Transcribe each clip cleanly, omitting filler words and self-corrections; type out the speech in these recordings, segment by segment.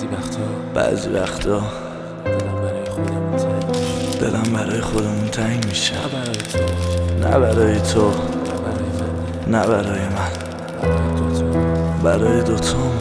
بعضی وقتا دلم برای خودمون تنگ میشه. نه برای تو، نه برای من، برای دوتامون.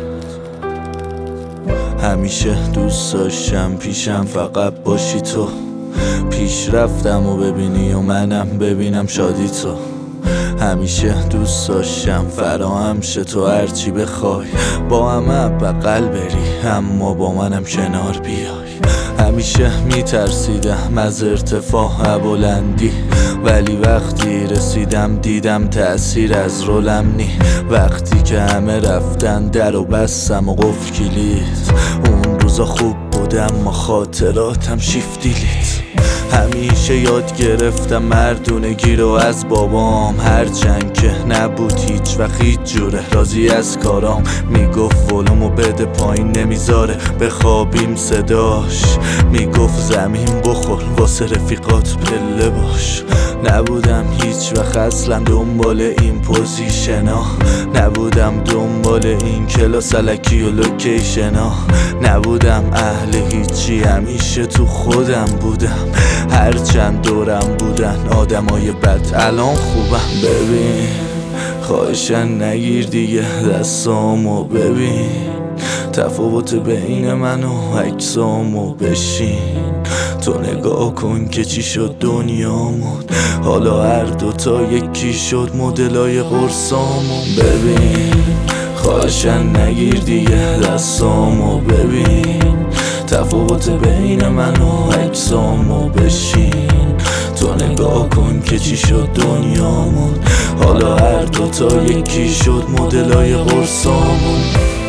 همیشه دوست داشتم پیشم فقط باشی تو، پیش رفتم و ببینی و منم ببینم شادی تو. همیشه دوست داشتم فراهم شه تو هرچی بخوای، با همه بغل بری اما با منم کنار بیای. همیشه میترسیدم از ارتفاع بلندی، ولی وقتی رسیدم دیدم تأثیر از رولم نی. وقتی که همه رفتن در و بستم و قفل کلید، اون روزا خوب بودم ما خاطراتم شیفت دیلید. همیشه یاد گرفتم مردونگی رو از بابام، هرچند که نبود هیچ وقت هیچ جوره راضی از کارام. میگفت ولومو بده پایین نمیذاره بخوابیم، صداش میگفت زمین بخور واسه رفیقات پله باش. نبودم هیچ وقت اصلا دنبال این پوزیشنا، نبودم دنبال این کلاس الکی و لوکیشنا، نبودم اهل هیچی همیشه تو خودم بودم. هرچند دورم بودن آدمای بد الان خوبم. ببین خواهشن نگیر دیگه دستامو، ببین تفاوت بین من و عکسامو بشین تو نگاه کن که چی شد دنیامون. حالا هر دوتا یکی شد مدلای قرصامون. ببین خواهشن نگیر دیگه دستامو، ببین تفاوت بین من و عکسامو بشین تو نگاه کن که چی شد دنیامون. حالا هر دوتا یکی شد مدلای قرصامون.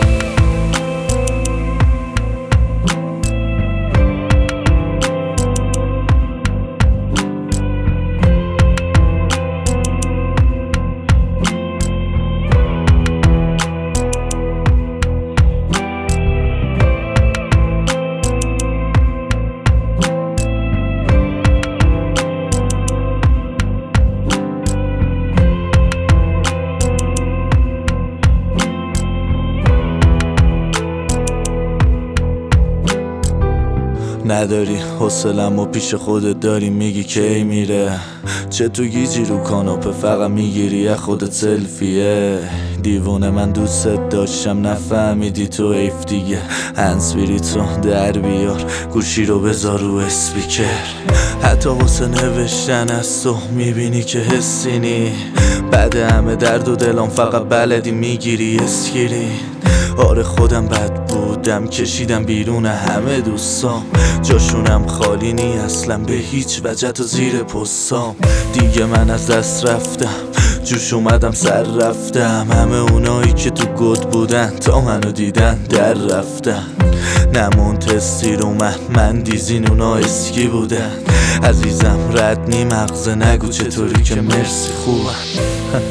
نداری حوصله‌ام و پیش خودت داری میگی کی میره، چه تو گیجی رو کاناپه فقط میگیری از خودت سلفیه. دیوونه من دوست داشتم نفهمیدی تو حیف دیگه. هنسفیری تو در بیار گوشی رو بذار رو اسپیکر، حتی واسه نوشتن از تو میبینی که حسی نی. بعد همه درد و دلم فقط بلدی میگیری اسکرین. آره خودم بد بودم کشیدم بیرون همه دوستام، جاشونم خالی نی اصلا به هیچ وجه تا زیر پستام. دیگه من از دست رفتم جوش اومدم سر رفتم، همه اونایی که تو گد بودن تا منو دیدن در رفتن. نمون تستی رو من دیزین اونا اسکی بودن. عزیزم رد نی مغزه نگو چطوری که مرسی خوبم.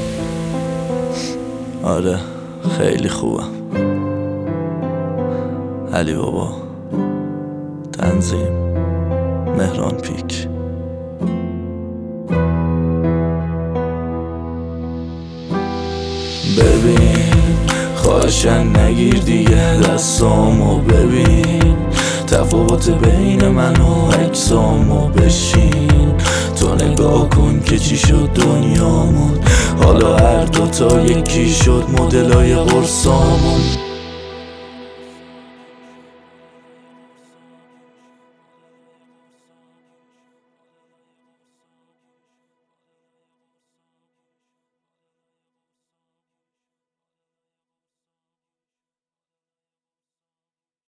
آره خیلی خوبم. علی بابا، تنظیم مهران پیک. ببین خواهشن نگیر دیگه دستامو، ببین تفاوت بین من و عکسامو بشین تو نگاه کن که چی شد دنیامون. حالا هر دوتا یکی شد مدلای قرصامون.